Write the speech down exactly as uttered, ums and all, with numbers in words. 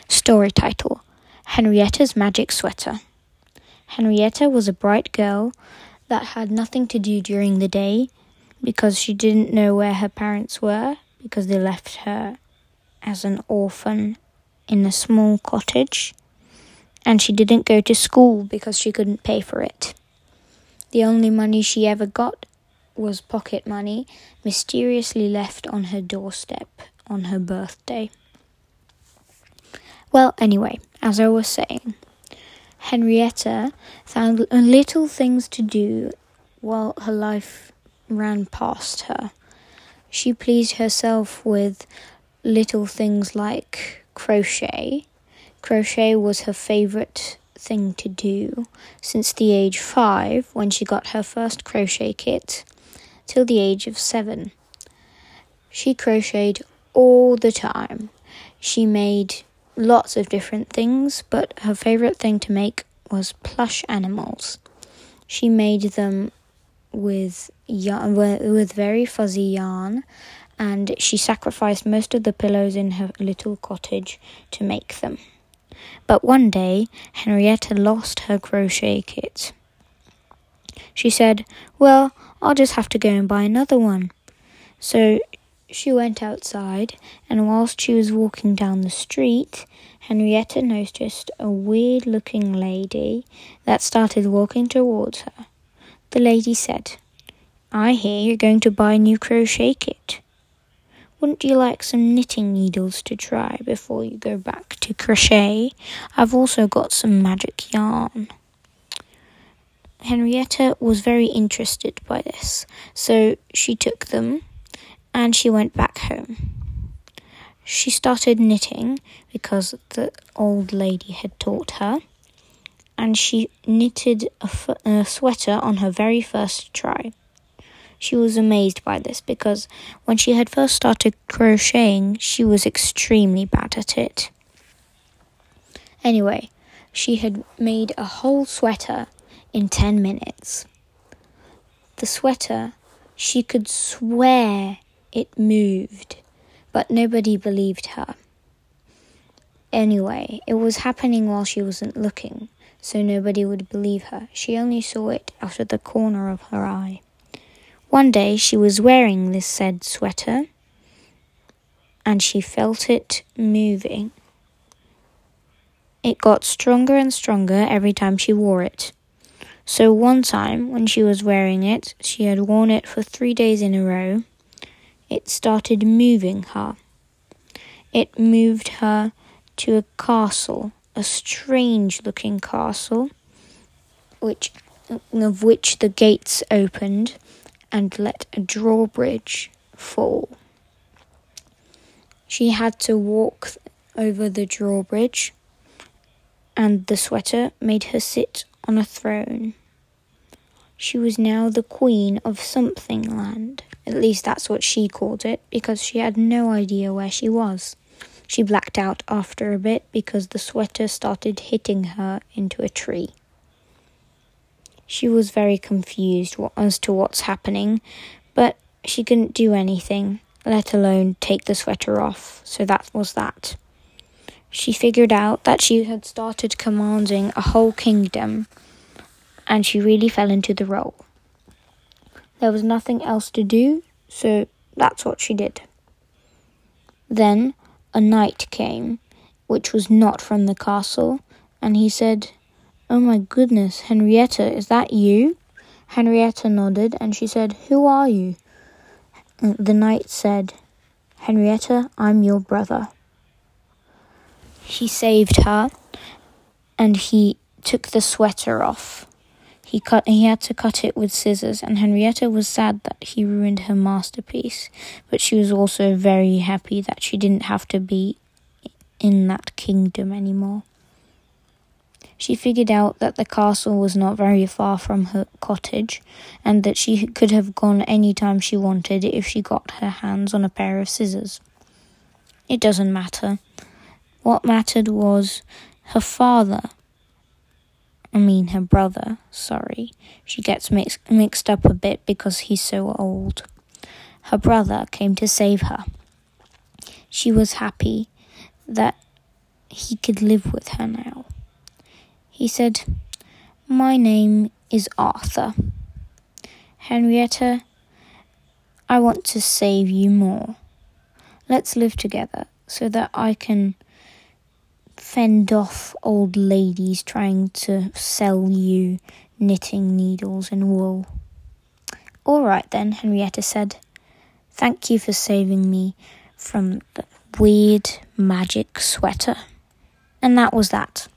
Story title: Henrietta's Magic Sweater. Henrietta was a bright girl that had nothing to do during the day because she didn't know where her parents were because they left her as an orphan in a small cottage, and she didn't go to school because she couldn't pay for it. The only money she ever got was pocket money mysteriously left on her doorstep on her birthday. Well, anyway, as I was saying, Henrietta found little things to do while her life ran past her. She pleased herself with little things like crochet. Crochet was her favourite thing to do since the age five, when she got her first crochet kit, till the age of seven. She crocheted all the time. She made lots of different things, but her favourite thing to make was plush animals. She made them with yarn, with very fuzzy yarn, and she sacrificed most of the pillows in her little cottage to make them. But one day, Henrietta lost her crochet kit. She said, "Well, I'll just have to go and buy another one." So she went outside, and whilst she was walking down the street, Henrietta noticed a weird-looking lady that started walking towards her. The lady said, "I hear you're going to buy a new crochet kit. Wouldn't you like some knitting needles to try before you go back to crochet? I've also got some magic yarn." Henrietta was very interested by this, so she took them and she went back home. She started knitting because the old lady had taught her, and she knitted a, f- a sweater on her very first try. She was amazed by this because when she had first started crocheting, she was extremely bad at it. Anyway, she had made a whole sweater in ten minutes. The sweater, she could swear it moved, but nobody believed her. Anyway, it was happening while she wasn't looking, so nobody would believe her. She only saw it out of the corner of her eye. One day she was wearing this said sweater, and she felt it moving. It got stronger and stronger every time she wore it. So one time, when she was wearing it, she had worn it for three days in a row, it started moving her. It moved her to a castle, a strange-looking castle, which of which the gates opened and let a drawbridge fall. She had to walk over the drawbridge, and the sweater made her sit on a throne. She was now the queen of something land. At least that's what she called it, because she had no idea where she was. She blacked out after a bit because the sweater started hitting her into a tree. She was very confused as to what's happening, but she couldn't do anything, let alone take the sweater off, so that was that. She figured out that she had started commanding a whole kingdom, and she really fell into the role. There was nothing else to do, so that's what she did. Then a knight came, which was not from the castle, and he said, "Oh my goodness, Henrietta, is that you?" Henrietta nodded, and she said, "Who are you?" The knight said, "Henrietta, I'm your brother." He saved her, and he took the sweater off. He cut. He had to cut it with scissors, and Henrietta was sad that he ruined her masterpiece, but she was also very happy that she didn't have to be in that kingdom anymore. She figured out that the castle was not very far from her cottage, and that she could have gone any time she wanted if she got her hands on a pair of scissors. It doesn't matter. What mattered was her father. I mean her brother, sorry. She gets mix- mixed up a bit because he's so old. Her brother came to save her. She was happy that he could live with her now. He said, "My name is Arthur. Henrietta, I want to save you more. Let's live together so that I can fend off old ladies trying to sell you knitting needles and wool." "All right then," Henrietta said. "Thank you for saving me from the weird magic sweater." And that was that.